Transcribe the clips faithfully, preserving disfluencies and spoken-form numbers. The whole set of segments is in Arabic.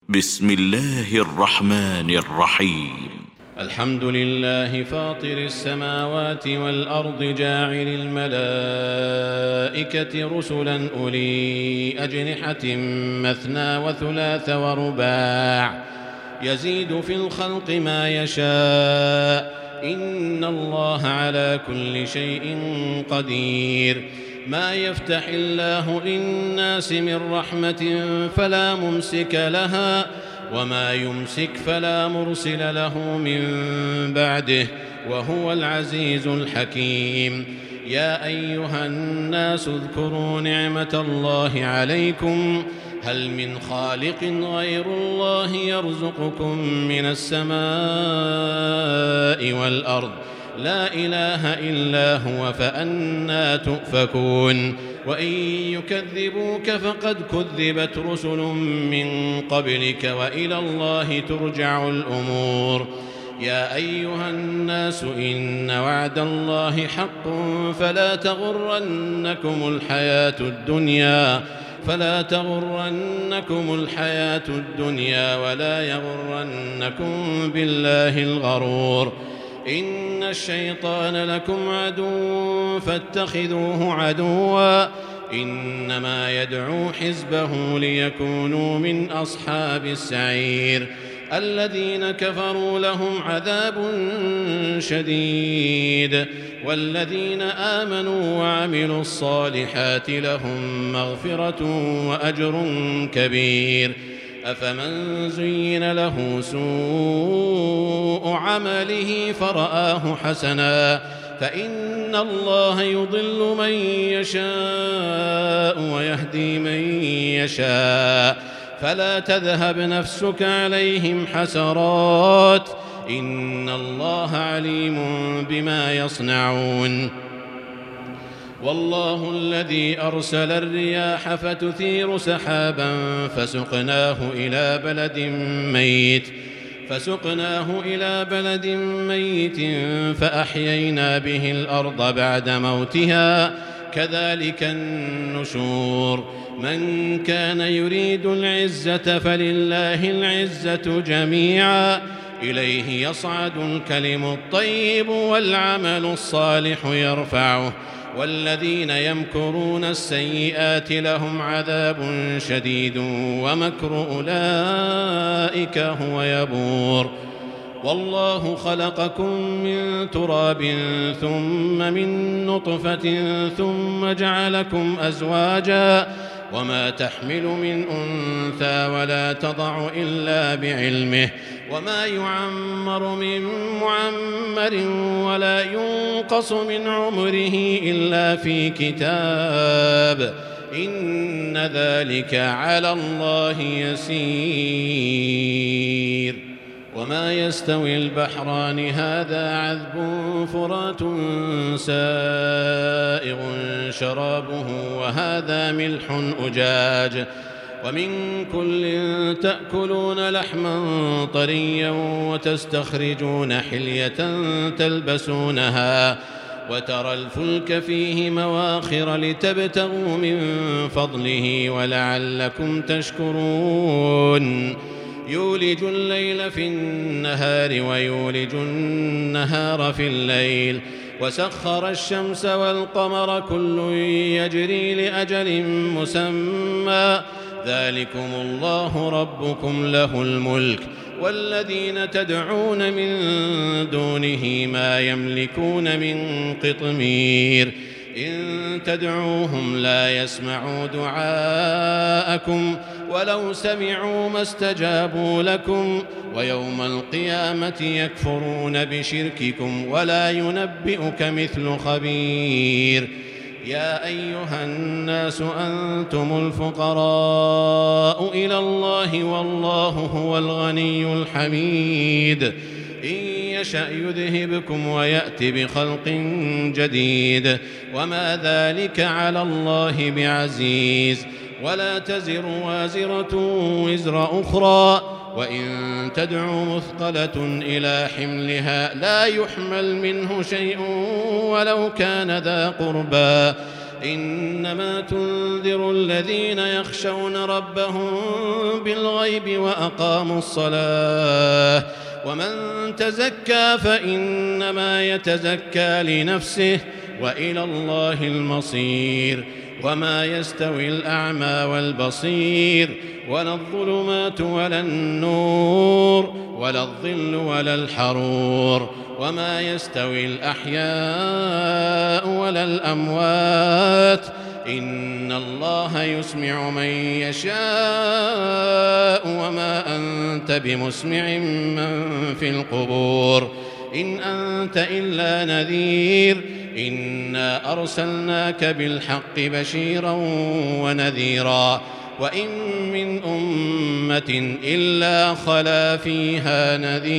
بسم الله الرحمن الرحيم. الحمد لله فاطر السماوات والأرض جاعل الملائكة رسلا أولي أجنحة مثنى وثلاث ورباع يزيد في الخلق ما يشاء إن الله على كل شيء قدير. ما يفتح الله للناس من رحمة فلا ممسك لها وما يمسك فلا مرسل له من بعده وهو العزيز الحكيم. يا أيها الناس اذكروا نعمة الله عليكم هل من خالق غير الله يرزقكم من السماء والأرض لا إله إلا هو فأنى تؤفكون. وإن يكذبوك فقد كذبت رسل من قبلك وإلى الله ترجع الأمور. يا أيها الناس إن وعد الله حق فلا تغرنكم الحياة الدنيا فلا تغرنكم الحياة الدنيا ولا يغرنكم بالله الغرور. إن الشيطان لكم عدو فاتخذوه عدوا إنما يدعو حزبه ليكونوا من أصحاب السعير. الذين كفروا لهم عذاب شديد والذين آمنوا وعملوا الصالحات لهم مغفرة وأجر كبير. أفمن زين له سوء عمله فرآه حسنا فإن الله يضل من يشاء ويهدي من يشاء فلا تذهب نفسك عليهم حسرات إن الله عليم بما يصنعون. والله الذي أرسل الرياح فتثير سحابا فسقناه إلى بلد ميت فسقناه إلى بلد ميت فأحيينا به الأرض بعد موتها كذلك النشور. من كان يريد العزة فلله العزة جميعا إليه يصعد الكلم الطيب والعمل الصالح يرفعه والذين يمكرون السيئات لهم عذاب شديد ومكر أولئك هو يبور. والله خلقكم من تراب ثم من نطفة ثم جعلكم أزواجا وما تحمل من أنثى ولا تضع إلا بعلمه وما يعمر من معمر ولا ينقص من عمره إلا في كتاب إن ذلك على الله يسير. وما يستوي البحران هذا عذب فرات سائغ شرابه وهذا ملح أجاج ومن كل تأكلون لحما طريا وتستخرجون حلية تلبسونها وترى الفلك فيه مواخر لتبتغوا من فضله ولعلكم تشكرون. يولج الليل في النهار ويولج النهار في الليل وسخر الشمس والقمر كل يجري لأجل مسمى ذلكم الله ربكم له الملك والذين تدعون من دونه ما يملكون من قطمير. إن تدعوهم لا يسمعوا دعاءكم ولو سمعوا ما استجابوا لكم ويوم القيامة يكفرون بشرككم ولا ينبئك مثل خبير. يا أيها الناس أنتم الفقراء إلى الله والله هو الغني الحميد. إن يشأ يذهبكم ويأت بخلق جديد وما ذلك على الله بعزيز. ولا تزر وازرة وزر أخرى وإن تدع مثقلة إلى حملها لا يحمل منه شيء ولو كان ذا قربى إنما تنذر الذين يخشون ربهم بالغيب وأقاموا الصلاة ومن تزكى فإنما يتزكى لنفسه وإلى الله المصير وما يستوي الأعمى والبصير ولا الظلمات ولا النور ولا الظل ولا الحرور وما يستوي الأحياء ولا الأموات إن الله يسمع من يشاء وما أنت بمسمع من في القبور إن أنت إلا نذير إنا أرسلناك بالحق بشيرا ونذيرا وإن من أمة إلا خلا فيها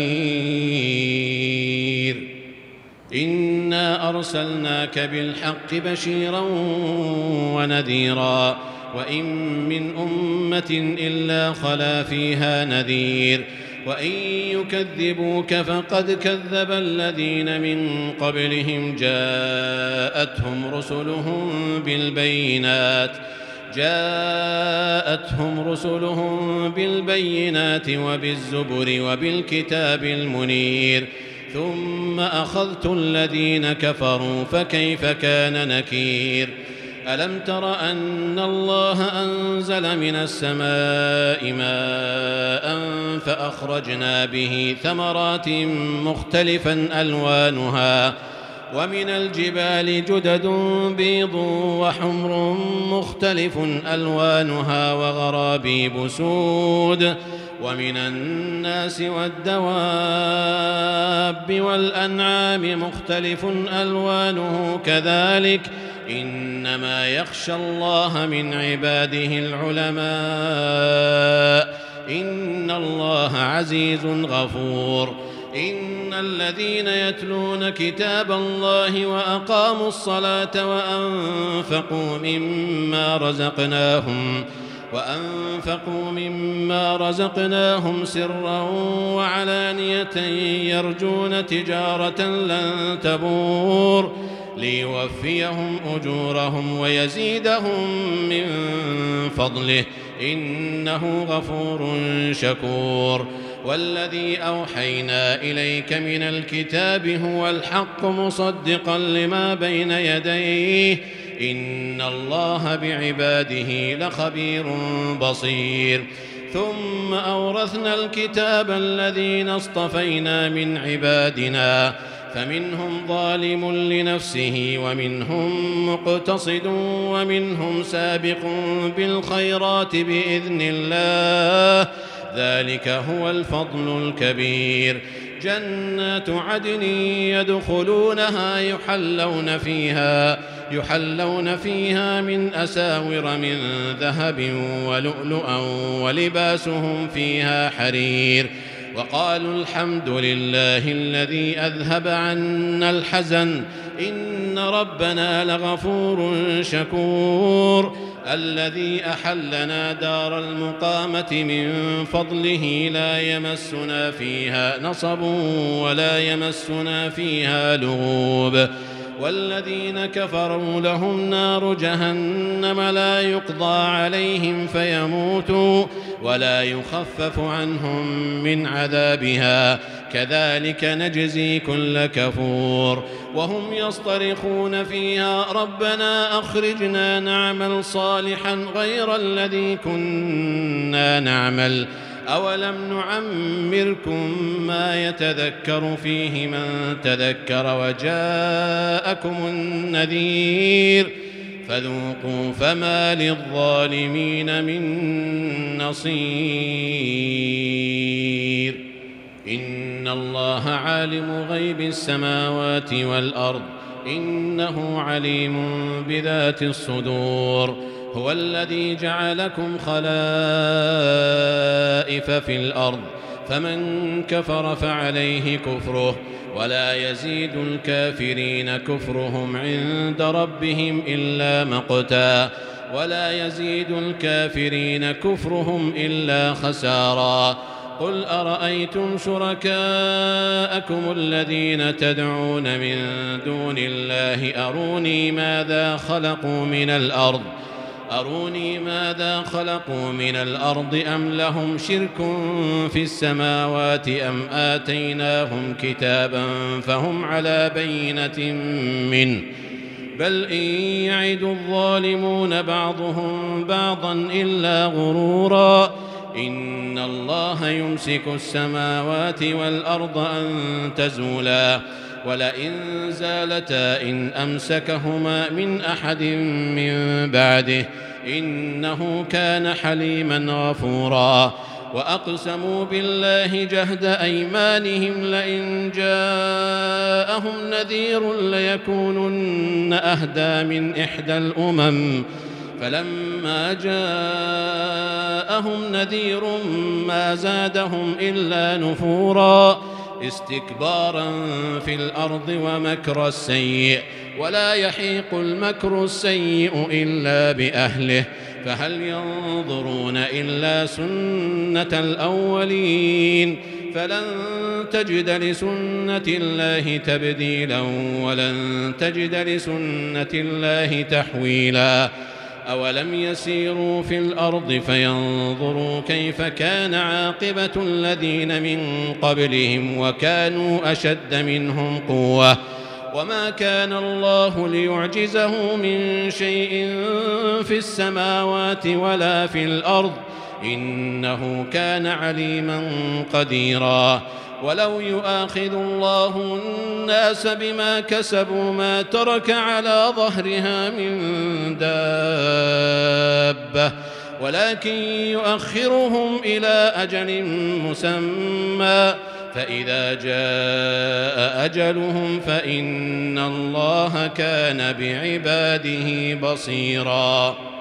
نذير إنا أرسلناك بالحق بشيرا ونذيرا وإن من أمة إلا خلا فيها نذير وإن يكذبوك فقد كذب الذين من قبلهم جاءتهم رسلهم بالبينات جاءتهم رسلهم بالبينات وبالزبر وبالكتاب المنير ثم أخذت الذين كفروا فكيف كان نكير ألم تر أن الله أنزل من السماء ماء فأخرجنا به ثمرات مختلفا ألوانها ومن الجبال جدد بيض وحمر مختلف ألوانها وغرابيب سود ومن الناس والدواب والأنعام مختلف ألوانه كذلك إنما يخشى الله من عباده العلماء إن الله عزيز غفور إن الذين يتلون كتاب الله وأقاموا الصلاة وأنفقوا مما رزقناهم وأنفقوا مما رزقناهم سرا وعلانية يرجون تجارة لن تبور ليوفيهم أجورهم ويزيدهم من فضله إنه غفور شكور والذي أوحينا إليك من الكتاب هو الحق مصدقا لما بين يديه إن الله بعباده لخبير بصير ثم أورثنا الكتاب الذين اصطفينا من عبادنا فمنهم ظالم لنفسه ومنهم مقتصد ومنهم سابق بالخيرات بإذن الله ذلك هو الفضل الكبير جنات عدن يدخلونها يحلون فيها يحلون فيها من أساور من ذهب ولؤلؤا ولباسهم فيها حرير وقالوا الحمد لله الذي أذهب عنا الحزن إن ربنا لغفور شكور الذي أحلنا دار المقامة من فضله لا يمسنا فيها نصب ولا يمسنا فيها لغوب والذين كفروا لهم نار جهنم لا يقضى عليهم فيموتوا ولا يخفف عنهم من عذابها كذلك نجزي كل كفور وهم يصطرخون فيها ربنا أخرجنا نعمل صالحا غير الذي كنا نعمل أولم نعمركم ما يتذكر فيه من تذكر وجاءكم النذير فذوقوا فما للظالمين من نصير إن الله عالم غيب السماوات والأرض إنه عليم بذات الصدور هو الذي جعلكم خلائف في الأرض فمن كفر فعليه كفره ولا يزيد الكافرين كفرهم عند ربهم إلا مقتا ولا يزيد الكافرين كفرهم إلا خسارا قل أرأيتم شركاءكم الذين تدعون من دون الله أروني ماذا خلقوا من الأرض أروني ماذا خلقوا من الأرض أم لهم شرك في السماوات أم آتيناهم كتابا فهم على بينة منه بل إن يعد الظالمون بعضهم بعضا إلا غرورا إن الله يمسك السماوات والأرض أن تزولا ولئن زالتا إن أمسكهما من أحد من بعده إنه كان حليما غفورا وأقسموا بالله جهد أيمانهم لئن جاءهم نذير ليكونن أهدى من إحدى الأمم فلما جاءهم نذير ما زادهم إلا نفورا استكبارا في الأرض ومكر السيء ولا يحيق المكر السيء إلا بأهله فهل ينظرون إلا سنة الأولين فلن تجد لسنة الله تبديلا ولن تجد لسنة الله تحويلا أولم يسيروا في الأرض فينظروا كيف كان عاقبة الذين من قبلهم وكانوا أشد منهم قوة وما كان الله ليعجزه من شيء في السماوات ولا في الأرض إنه كان عليما قديرا ولو يؤاخذ الله الناس بما كسبوا ما ترك على ظهرها من دابة ولكن يؤخرهم إلى أجل مسمى فإذا جاء أجلهم فإن الله كان بعباده بصيراً.